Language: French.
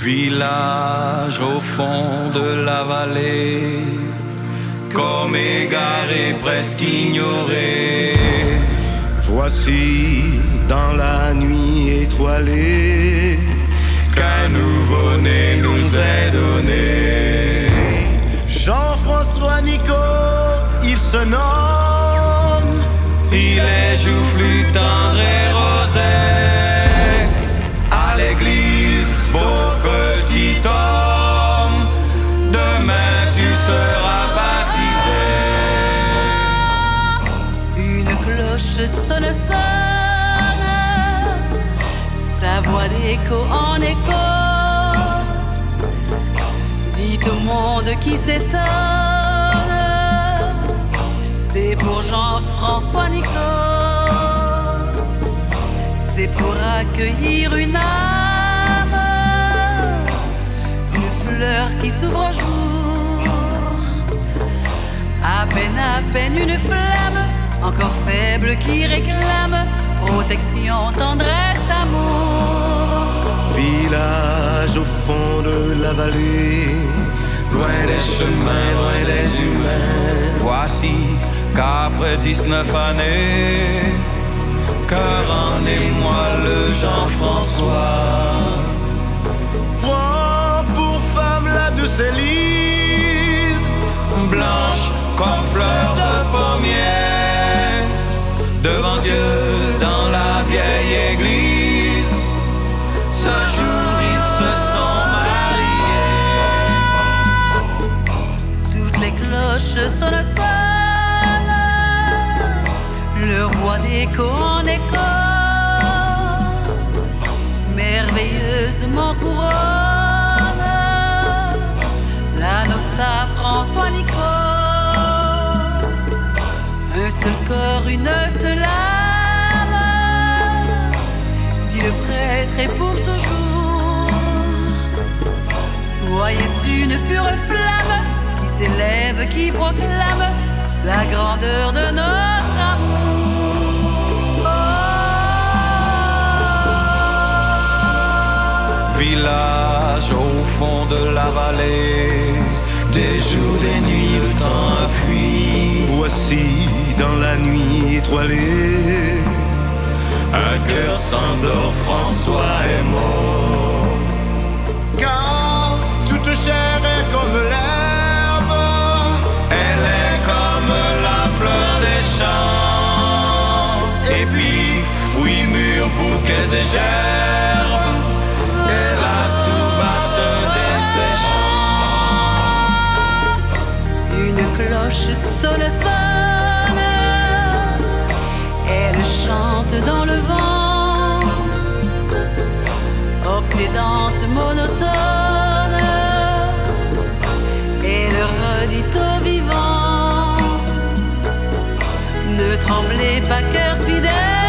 Village au fond de la vallée, comme égaré, presque ignoré. Voici dans la nuit étoilée qu'un nouveau-né nous est donné. Jean-François Nico, il se nomme. Il est joufflu, tendre et rosé. À l'église, beau petit homme, demain tu seras baptisé. Une cloche sonne, sa voix d'écho en écho. Dites au monde qui s'étonne, c'est pour Jean-François Nico. C'est pour accueillir une âme, une fleur qui s'ouvre au jour. À peine une flamme, encore faible qui réclame protection, tendresse, amour. Village au fond de la vallée, loin des chemins, loin des humains. Voici qu'après 19 années, que rendez-moi le Jean-François. prends pour femme la douce Élise, Blanche comme fleur de pommier, devant Dieu dans la vieille église. Ce jour ils se sont mariés. Toutes les cloches sonnent, le roi d'écho en écho, merveilleusement couronne l'anneau safran François Nico. Un seul corps, une seule âme, dit le prêtre, et pour toujours. Soyez une pure flamme qui s'élève, qui proclame la grandeur de notre amour. Village au fond de la vallée, des jours, des nuits, le temps a fui. voici dans la nuit étoilée, Un cœur s'endort, François est mort. car toute chair est comme l'herbe, Elle est comme la fleur des champs, et puis fruits mûrs, bouquets et gerbes. Hélas, tout va se desséchant. Une cloche sonne, sonne, elle chante dans le vent, obsédante, monotone, elle redit au vivant: ne tremblez pas, cœur fidèle.